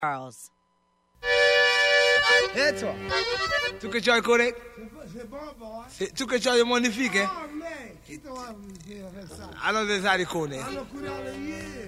Charles. Et toi? Tu que tu es correct? C'est bon, boy. Tu que tu es magnifique, hein? Oh, man. Qui t'a fait avec ça? Alors, des haricots, hein? Alors, courir le yé.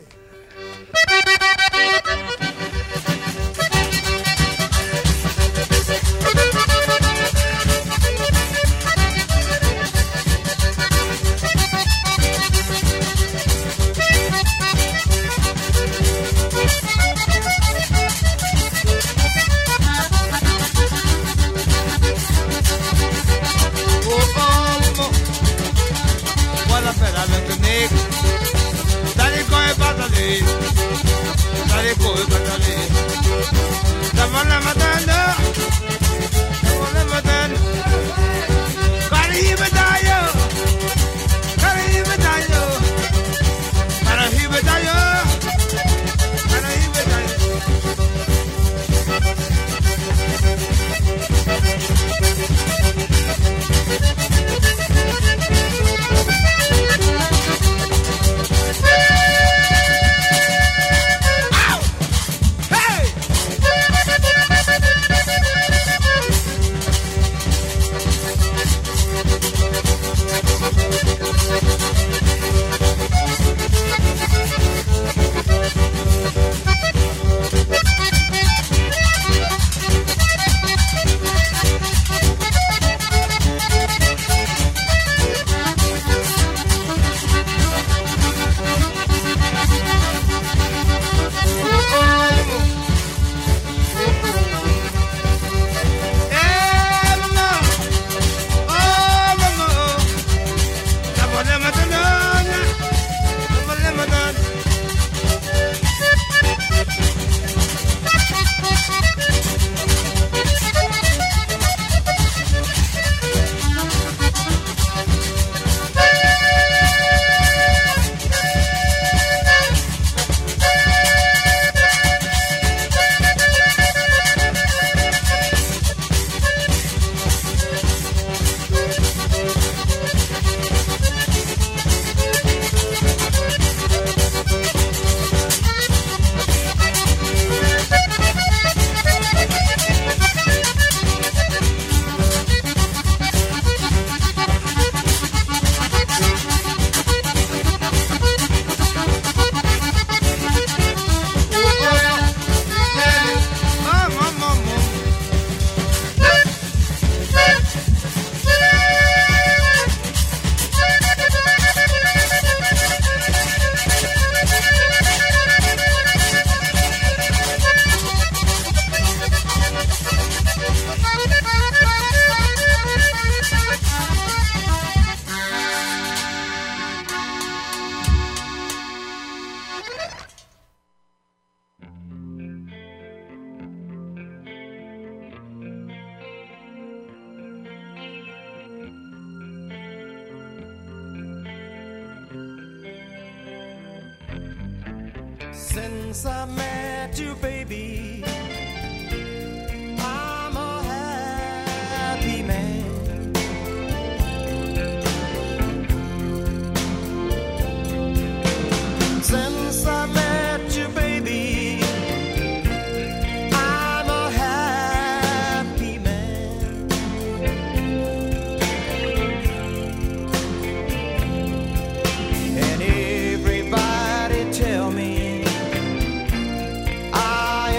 Since I met you, baby, I'm a happy man. Since I met you, baby, I'm a happy man. And everybody tell me I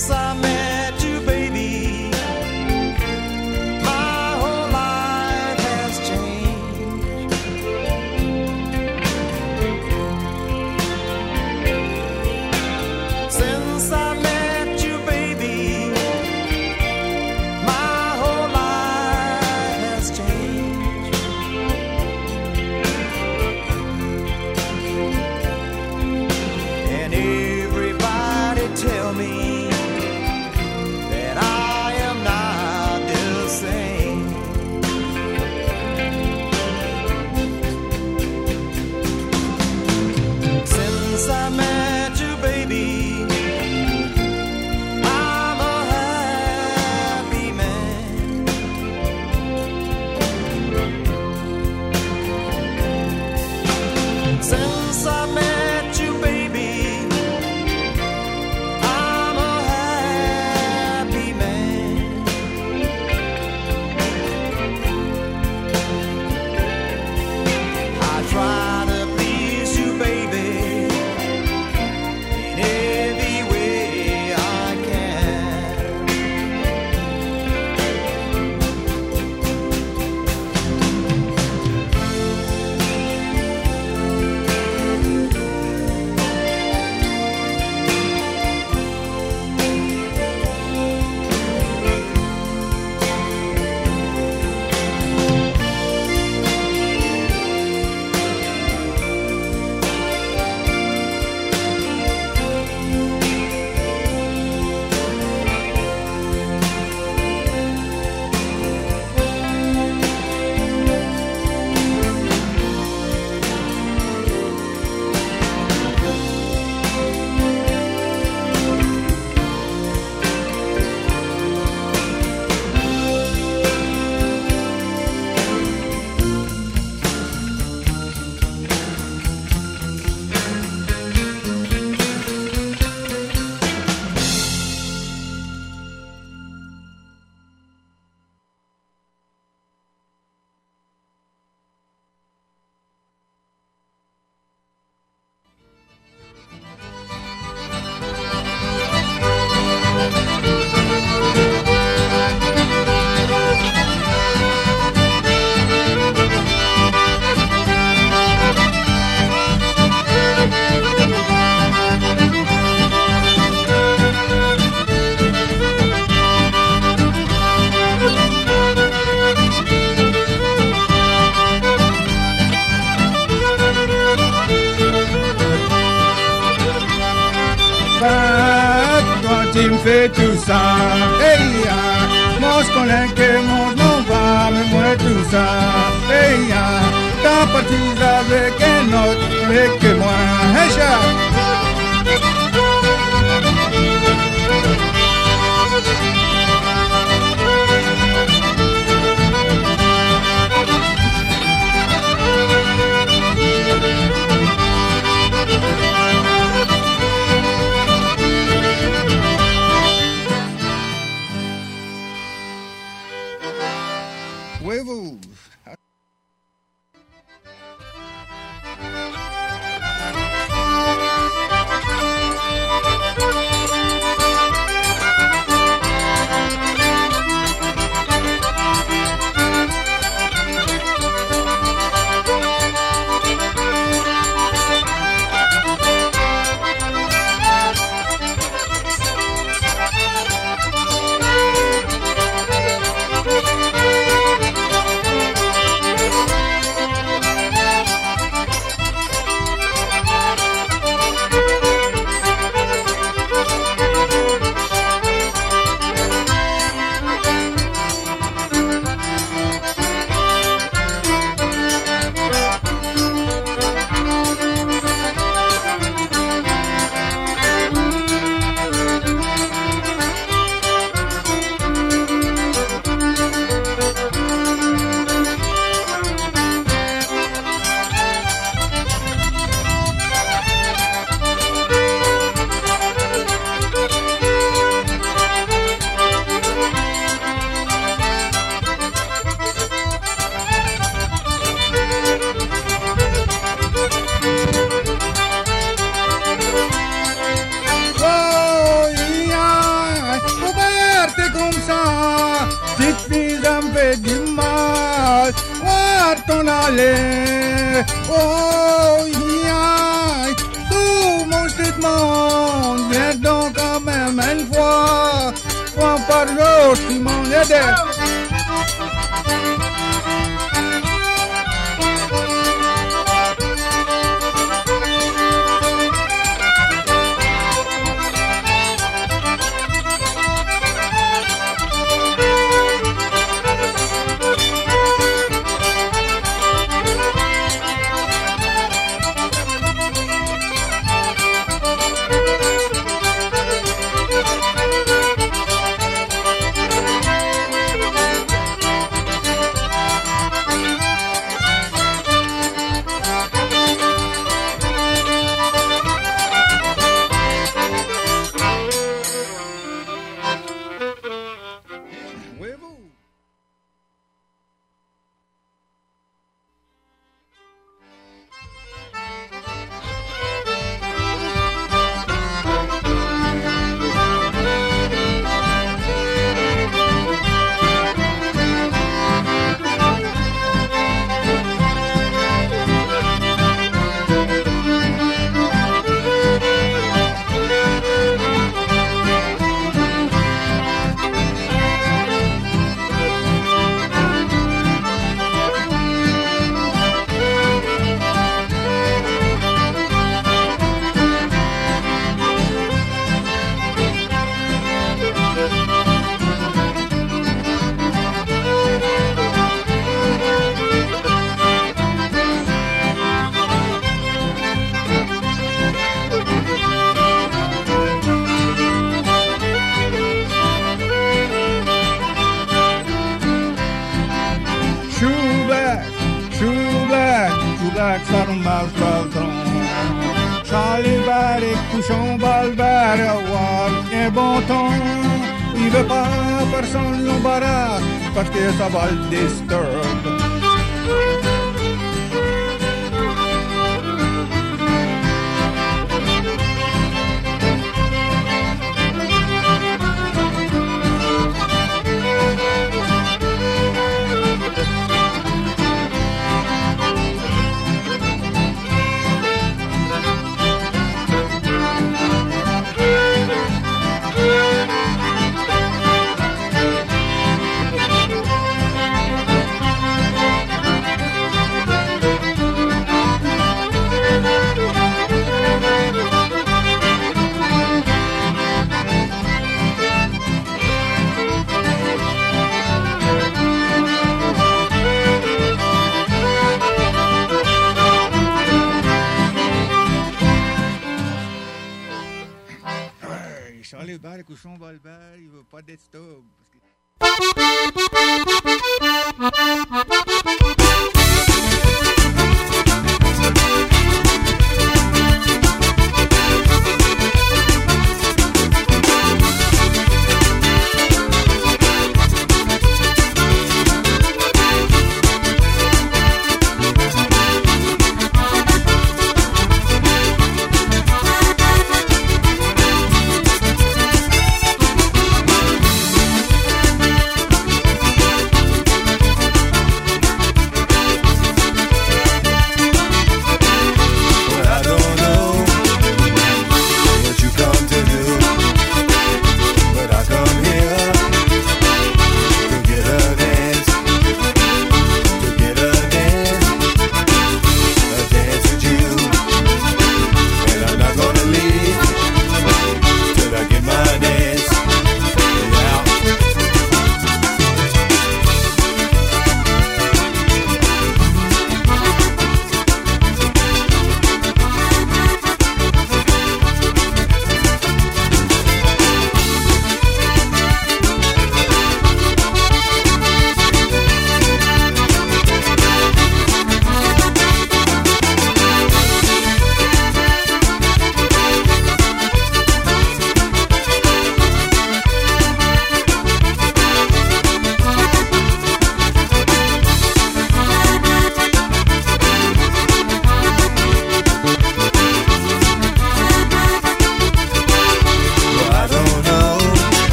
Since I met you, baby, my whole life has changed. Since I met you, baby, my whole life has changed. And everybody tell me that I am not the same. Since I met you, baby, I'm a happy man. Since I met you, baby, I'm a happy man. I try to please you, baby, in every way I can. Toi tu me fais tout ça, hey ya, moi je connais que mon nom va, mais moi tout ça, hey ya, t'as parti avec un autre, avec que moi, hey ya. Huevos. partons aller. Oh, yeah. Tout mon petit monde, viens donc quand même une fois par jour, tu m'en aides. Charlie Barry, couchon balbert, avoir un bon ton. Il veut pas personne l'embarras parce que ça va le disturb. Charlie Barry, couchon balbert, il veut pas d'être stop.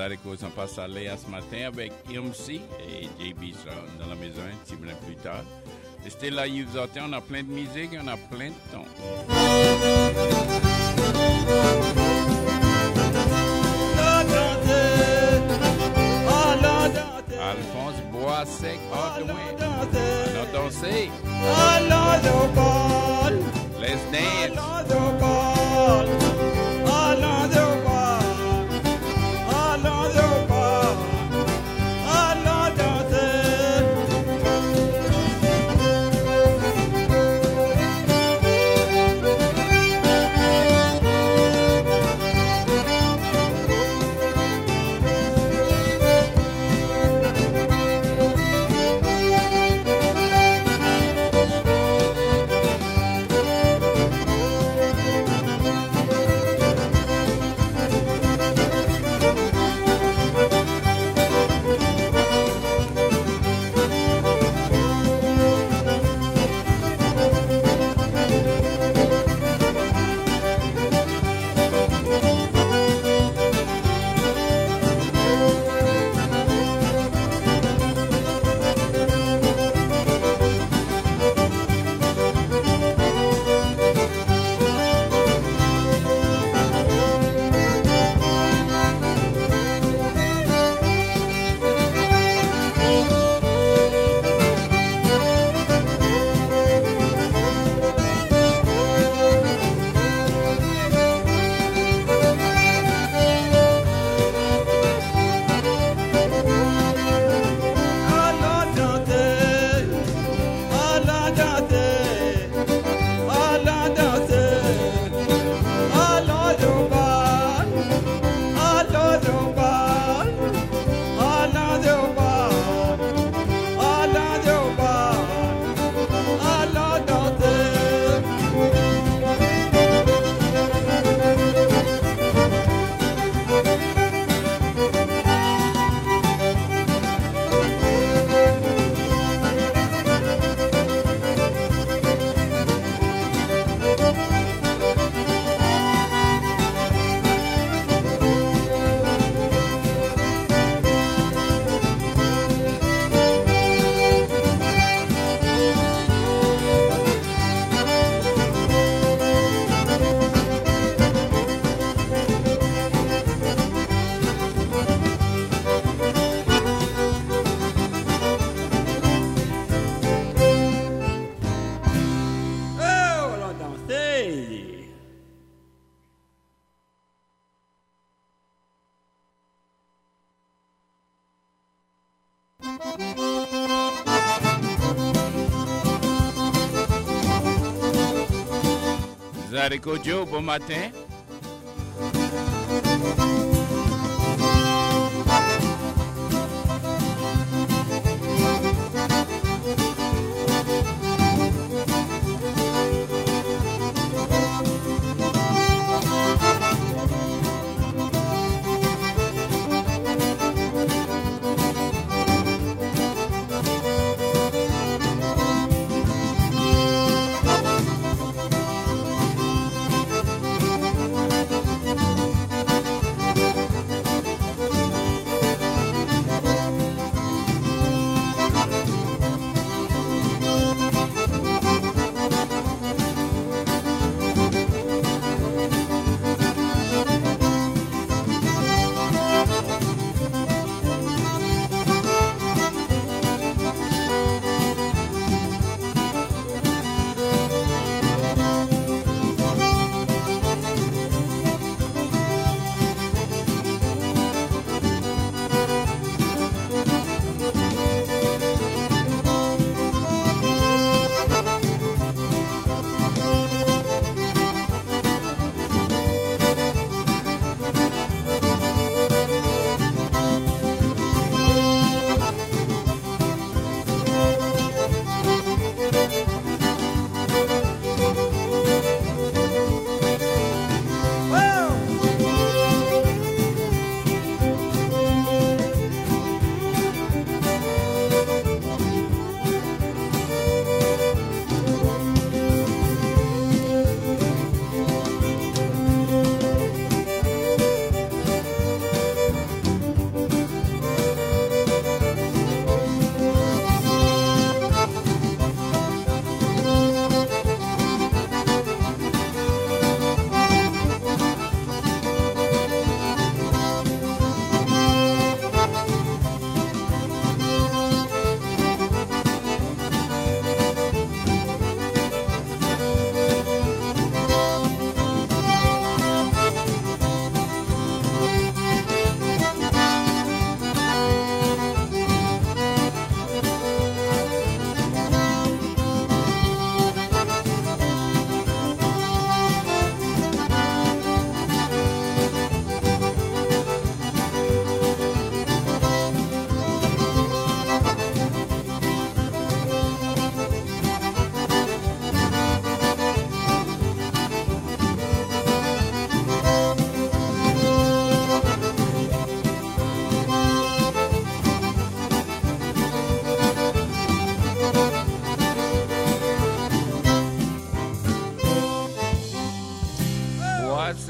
haricots sont pas salés ce matin avec MC et JB sera dans la maison un petit peu plus tard. Restez là, vous entendez, on a plein de musique, on a plein de tons. Alphonse Boissec, Hardway. On a dansé. Let's dance. Zarico Joe, bon matin.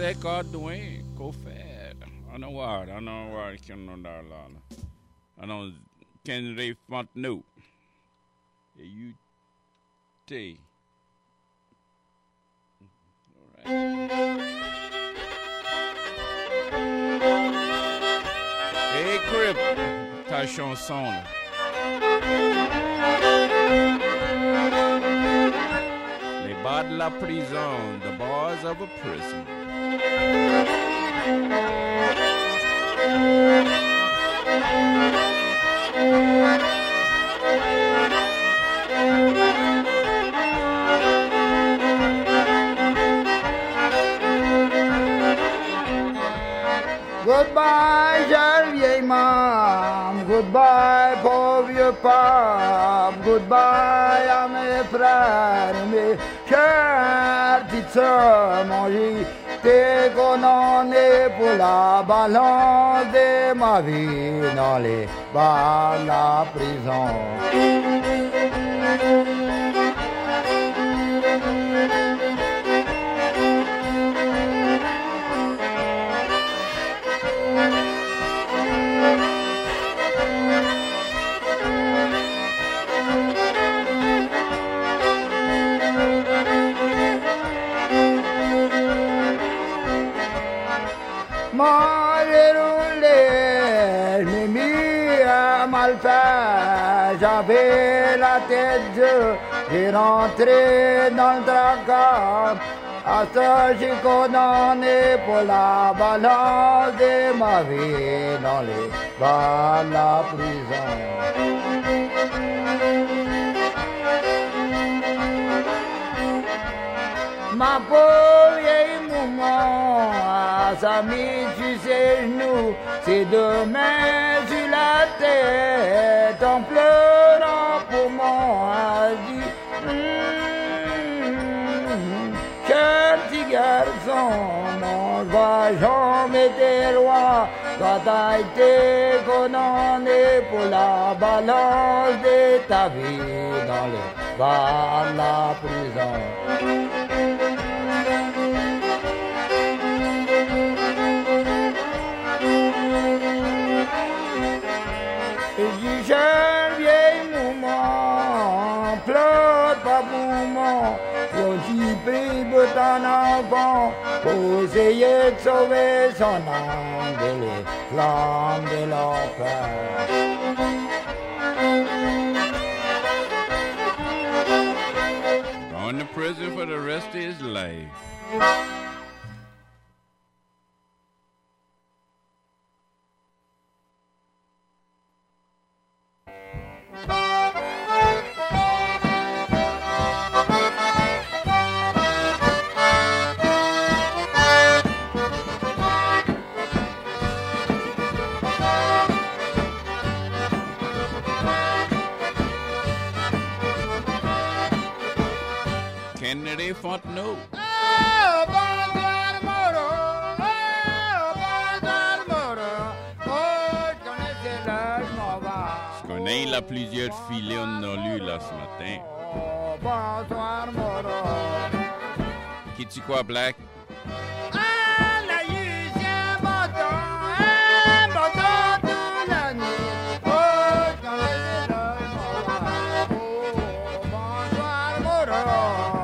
c'est Cordouin, qu'on fait. On a voir qui on a là. On a Kenry Fontenot. Et you T. Hey Crip, ta chanson là. Les bas de la prison, the bars of a prison. Goodbye, jeune vieille mam, goodbye, pauvre vieux pape, goodbye à mes frères, mes chères petites sœurs, mon j'étais condamné pour la balance de ma vie dans les bars de la prison. Moi j'ai roulé, j'ai mis à mal faire, j'avais la tête dure, j'ai rentré dans le tracas. À ça j'ai condamné pour la balance de ma vie dans les bars de la prison. Ma pauvre vieille maman, sa mise sur ses genoux, ses deux mains sur la tête, en pleurant pour moi, elle dit cher petit garçon, mon voyage m'était roi, toi t'as été condamné pour la balance de ta vie dans les bars de la prison. Jeune vieille maman, pleure pas pour moi, on t'y prie de ton enfant, pour essayer de sauver son âme de les flammes de l'enfer. Going to prison for the rest of his life. Kennedy Fontenot. Oh, bonsoir Moro, oh, bonsoir Moro, oh, je connaissais l'âge, m'en va. Je connais la plusieurs filets on a lu là ce matin. Oh, bonsoir Moro. Qui tu quoi, Black? Ah, la yusse, un bâton toute la nuit. Oh, je connaissais l'âge, m'en va. Oh, bonsoir Moro.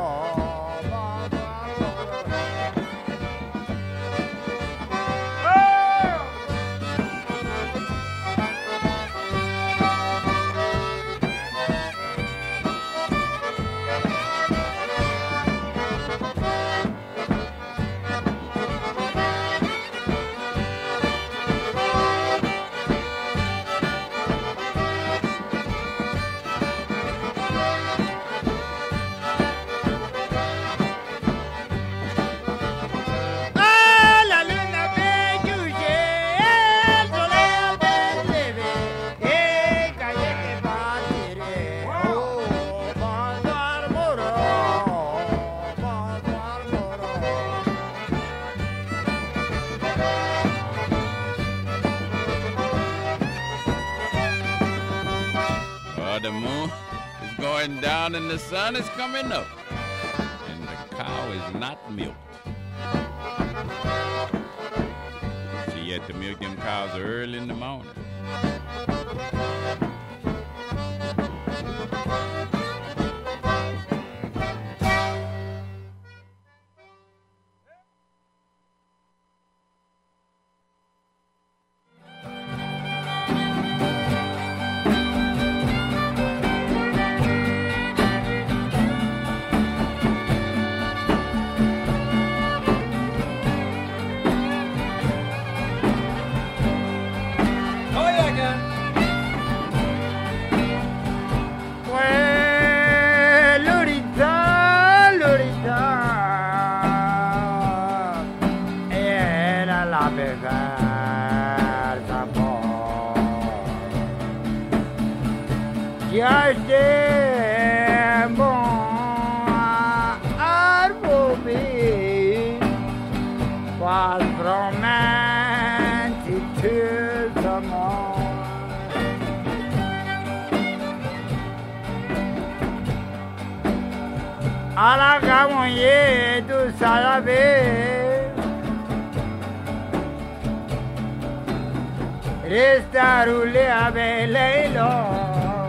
The moon is going down and the sun is coming up, and the cow is not milked. got to milk them cows early in the morning. Alla camogne tu sabe resta roulé a beleilo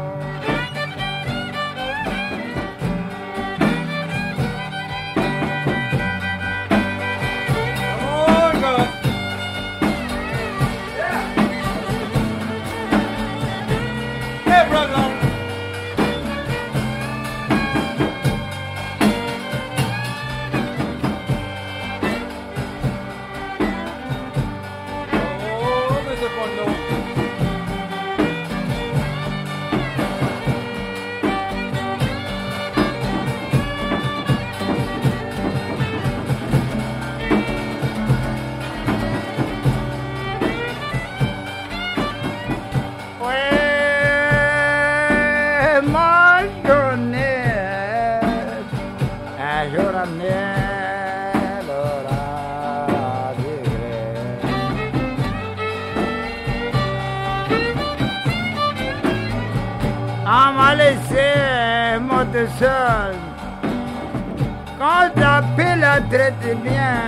seul quand ta pile la traite bien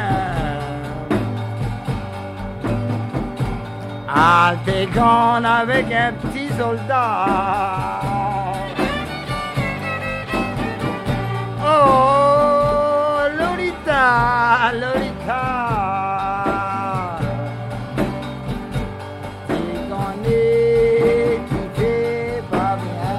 ah t'es con avec un petit soldat oh Lolita Lolita tu connais qui fait pas bien.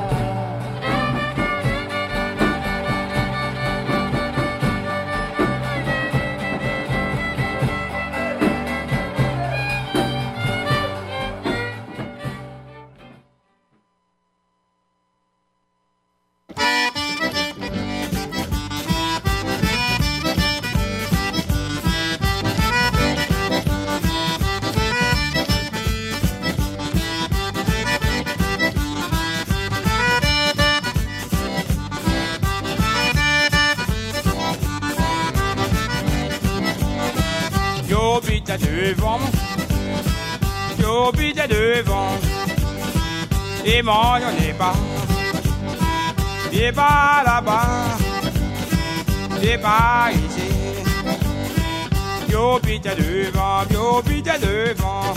J'habite devant, et moi j'en ai pas, et pas là-bas, et pas ici. J'habite devant, j'habite devant.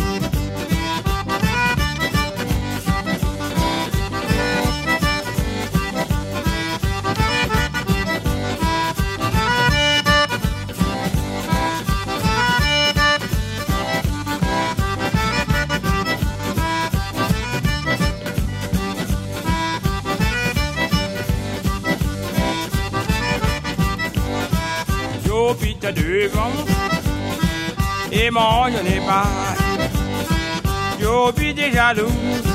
J'habite devant, et moi je n'ai pas. J'habite jaloux,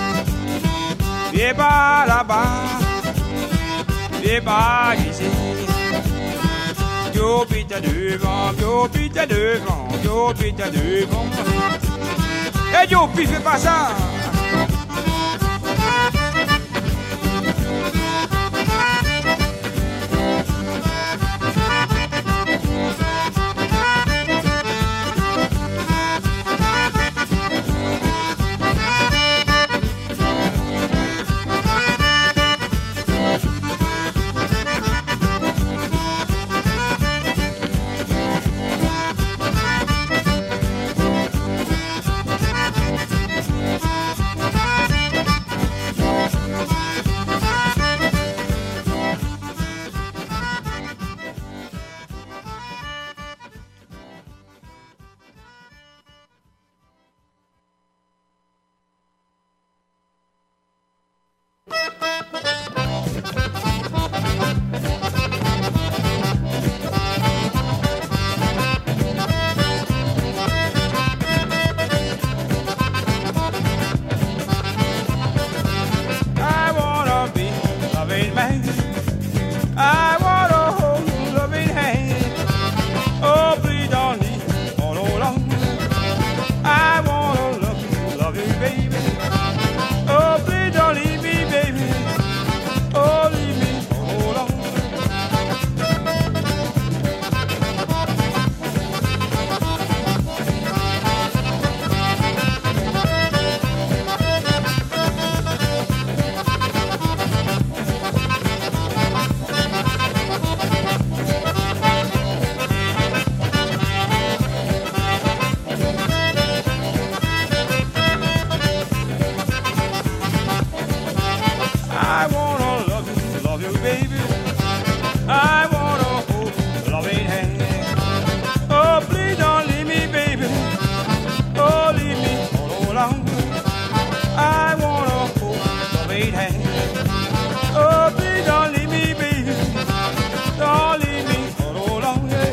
et pas là-bas, et pas ici. J'habite devant, j'habite devant, j'habite devant. Et Jopi, fais pas ça! Oh, please don't leave me, baby. Don't leave me for so long, yeah.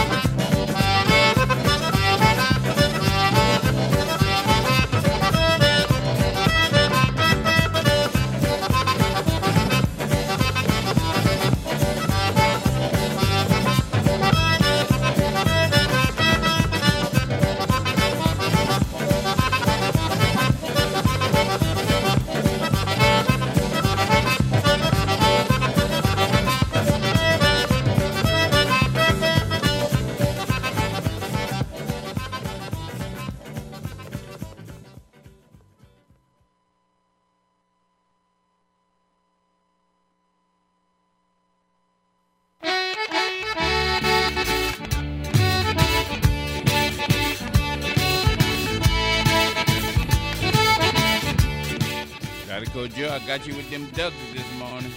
Radical Joe, I got you with them ducks this morning.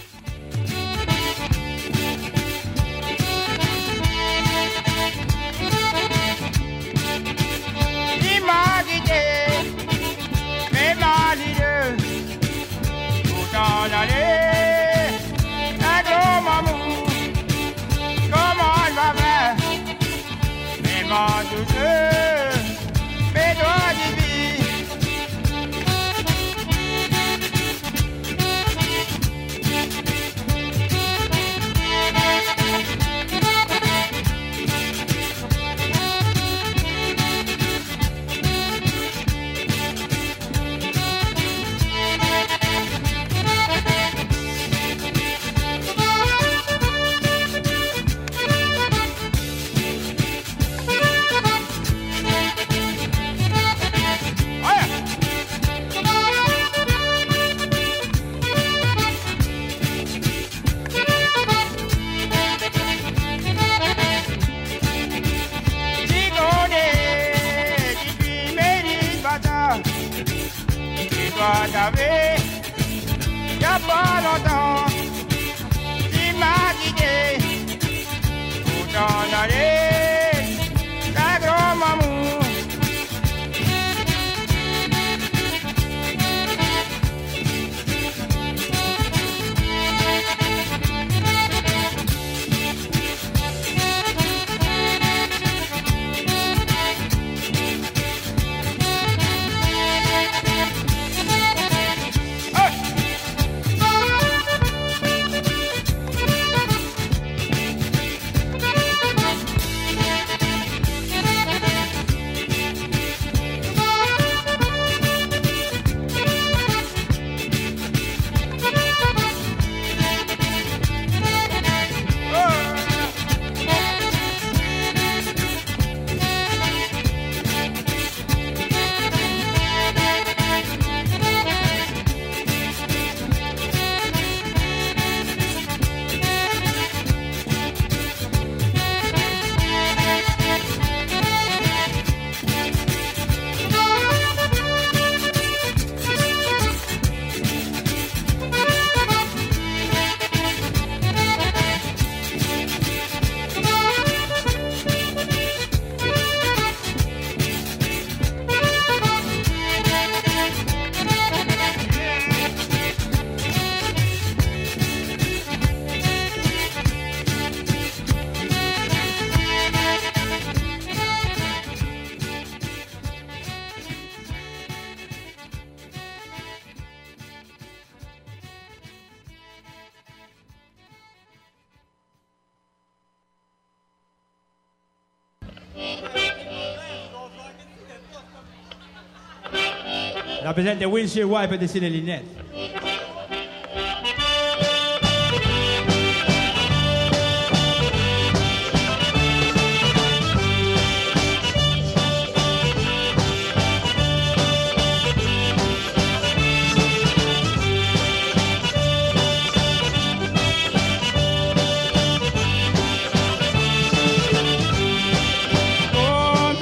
Rappresenta windshield wiper di Sile Linnet.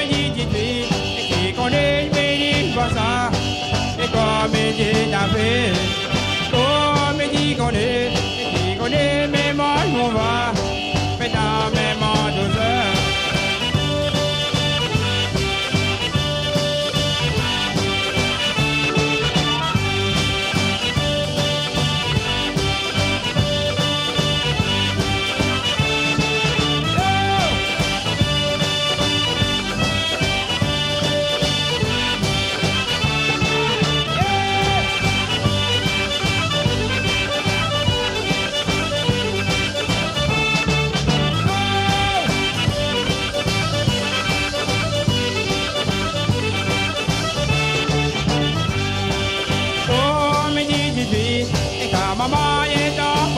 Come did I feel?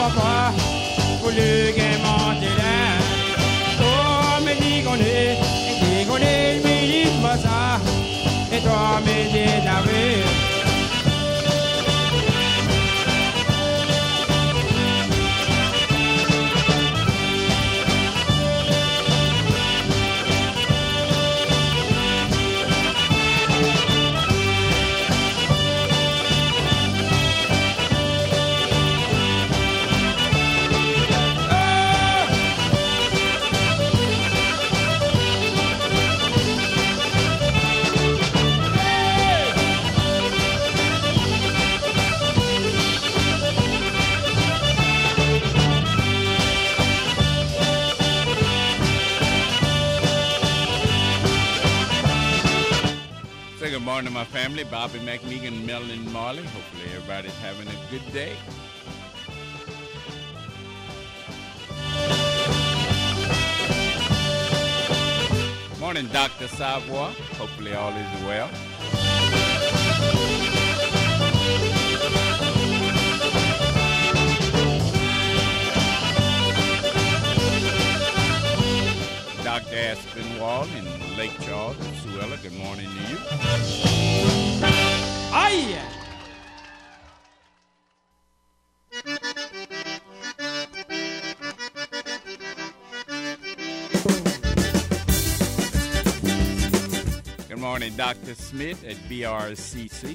papa, pour le gaiement de l'air. Oh, me dit qu'on est, me dit pas ça. Et toi, me dit d'avoir. Good morning, my family. Bobby McMeegan, Melvin Marley. Hopefully everybody's having a good day. Morning, Dr. Savoy. Hopefully all is well. Dr. Aspinwall in Lake Charles, Suella, good morning to you. Aye! Good morning, Dr. Smith at BRCC.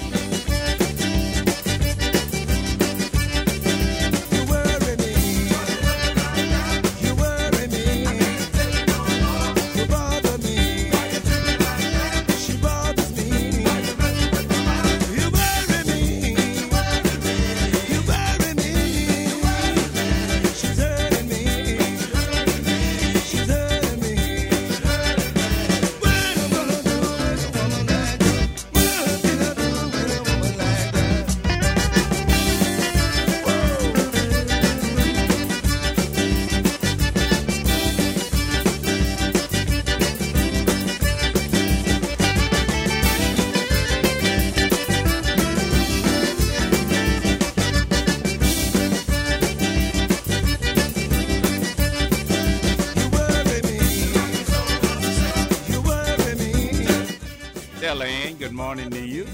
Good morning to you.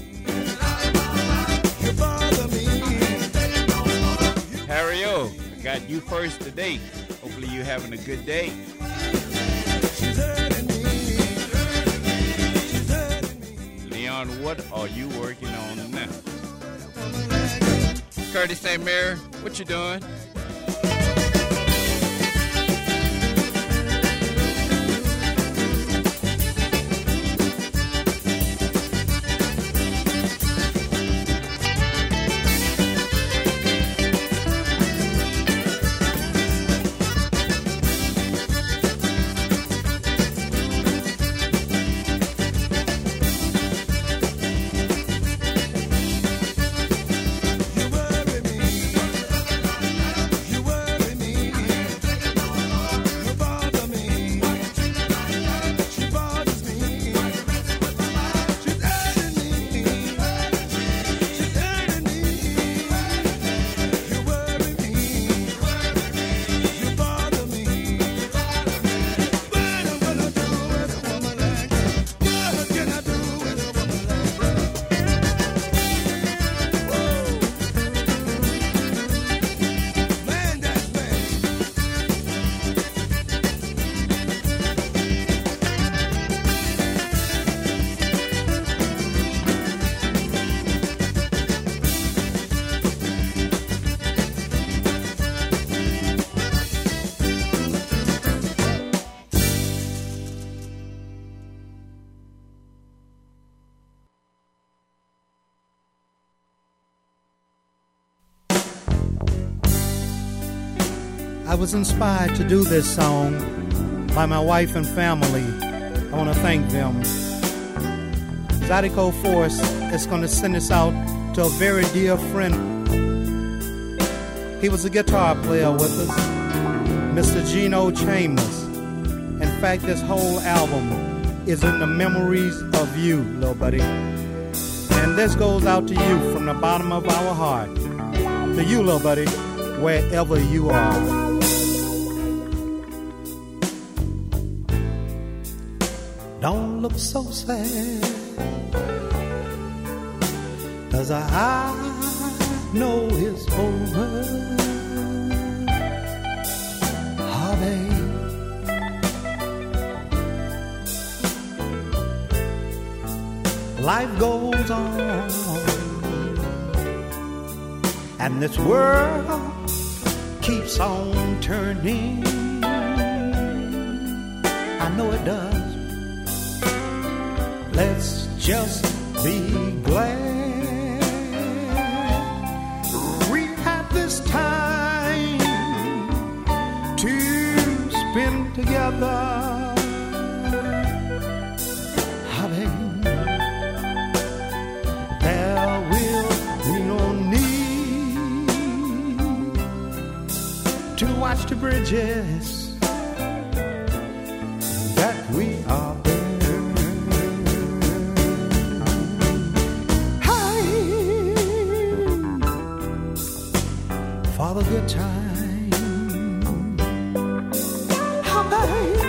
Harry O, I got you first today. Hopefully you're having a good day. Leon, what are you working on now? Curtis St. Mary, what you doing? I was inspired to do this song by my wife and family. I want to thank them. Zydeco Force is going to send this out to a very dear friend. He was a guitar player with us, Mr. Geno Chambers. In fact, this whole album is in the memories of you, little buddy. And this goes out to you from the bottom of our heart. To you, little buddy. wherever you are. Don't look so sad, 'cause I know it's over. Heartache, life goes on, and this world keeps on turning. I know it does. Let's just be glad we had this time to spend together. Honey, there will be no need to watch the bridges that we are building. For the good time, oh, babe.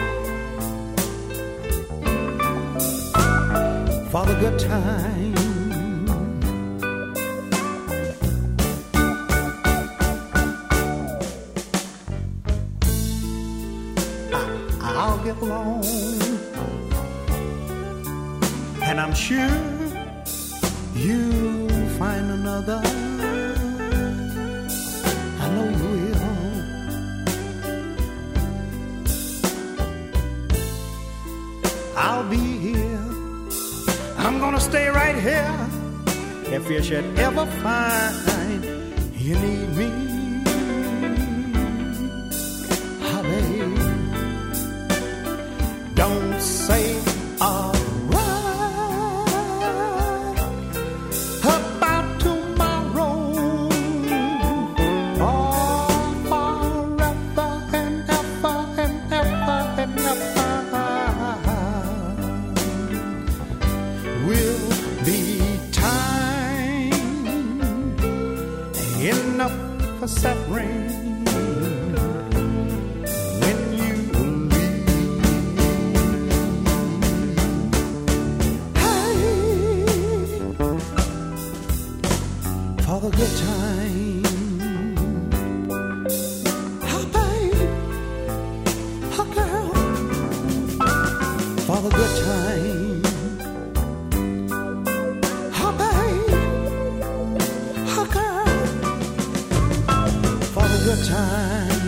For the good time, I'll get along, and I'm sure you'll find another. I'll be here. I'm gonna stay right here. If you should ever find you need me, honey, don't say alright about tomorrow or forever and ever and ever and ever. Will be time enough for suffering when you leave. Hey, for the good time, oh babe, oh girl, for the good time. Good time.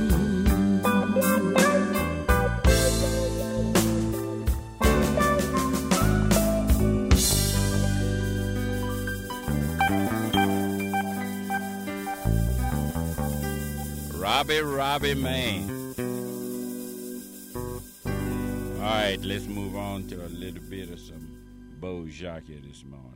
Robbie, man. All right, let's move on to a little bit of some Beau Jocke this morning.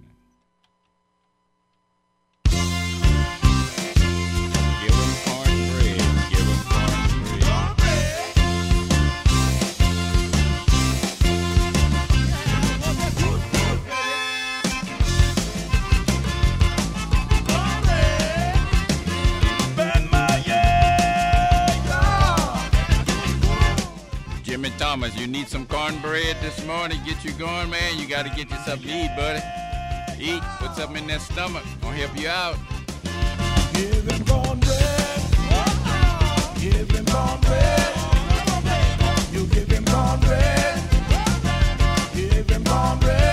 Thomas, you need some cornbread this morning? Get you going, man. You got to get yourself to eat, buddy. Eat. Put something in that stomach. Gonna help you out. Give him cornbread. Give him cornbread. You give him cornbread. Give him cornbread.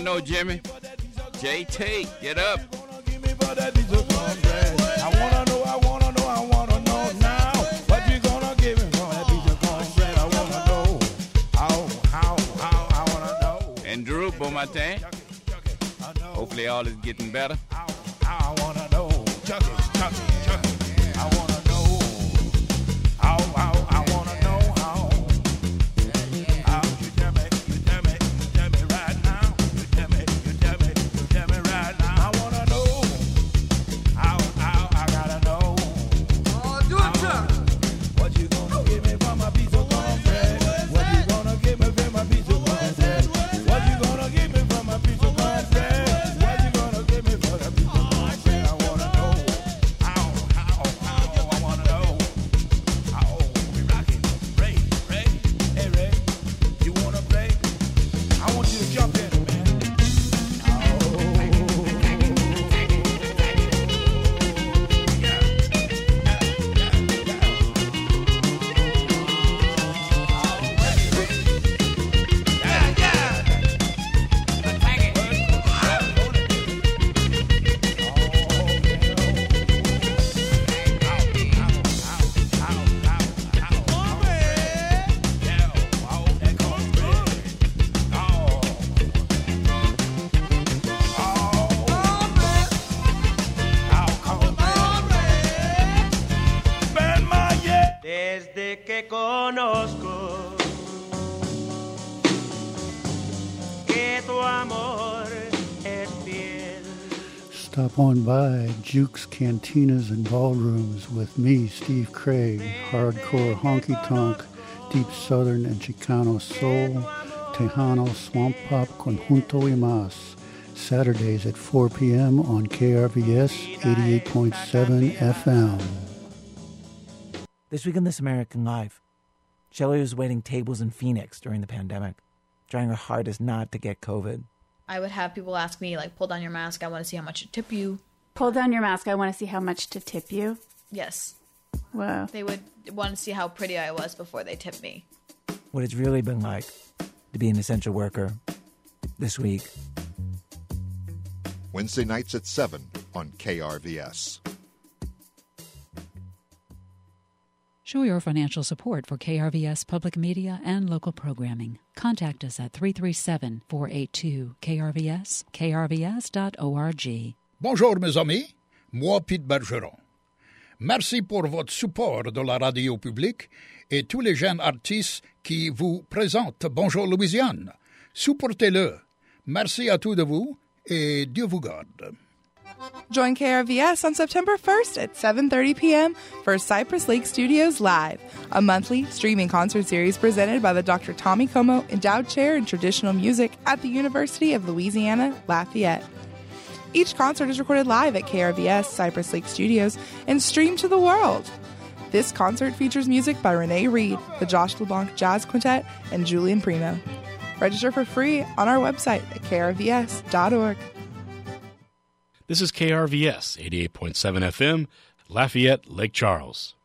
to know, Jimmy. JT, get up. I wanna know now. What you gonna give me for that piece of cornbread? I wanna know. How I wanna know. And Drew Beaumatin. Hopefully all is getting better. I wanna know. Chuck it. I wanna know. How I wanna know how. You tell me right now. You tell me right now. I wanna know. How I gotta know. Oh, do it, Chuck. What you gonna give me for my piece of cornbread? What you gonna give me for my piece of cornbread? What you gonna give me for my piece of cornbread? What you gonna give me for that piece of cornbread? I wanna know. How I wanna know. How we rockin'? Ray, hey Ray, you wanna play? I want you to jump in, man. Desde que conozco que tu amor es fiel. Stop on by Juke's Cantinas and Ballrooms with me, Steve Craig. Hardcore honky-tonk, deep southern and Chicano soul, Tejano swamp pop conjunto y más. Saturdays at 4 p.m. on KRVS 88.7 FM. This week on This American Life, Shelley was waiting tables in Phoenix during the pandemic, trying her hardest not to get COVID. I would have people ask me, like, pull down your mask, I want to see how much to tip you. Pull down your mask, I want to see how much to tip you? Yes. Wow. They would want to see how pretty I was before they tipped me. What it's really been like to be an essential worker this week. Wednesday nights at 7 on KRVS. Show your financial support for KRVS Public Media and local programming. Contact us at 337-482-KRVS, krvs.org. Bonjour mes amis, moi Pete Bergeron. Merci pour votre support de la radio publique et tous les jeunes artistes qui vous présentent Bonjour Louisiane. Supportez-le. Merci à tous de vous et Dieu vous garde. Join KRVS on September 1st at 7:30 p.m. for Cypress Lake Studios Live, a monthly streaming concert series presented by the Dr. Tommy Como Endowed Chair in Traditional Music at the University of Louisiana, Lafayette. Each concert is recorded live at KRVS Cypress Lake Studios and streamed to the world. This concert features music by Renee Reed, the Josh LeBlanc Jazz Quintet, and Julian Primo. Register for free on our website at krvs.org. This is KRVS 88.7 FM, Lafayette, Lake Charles.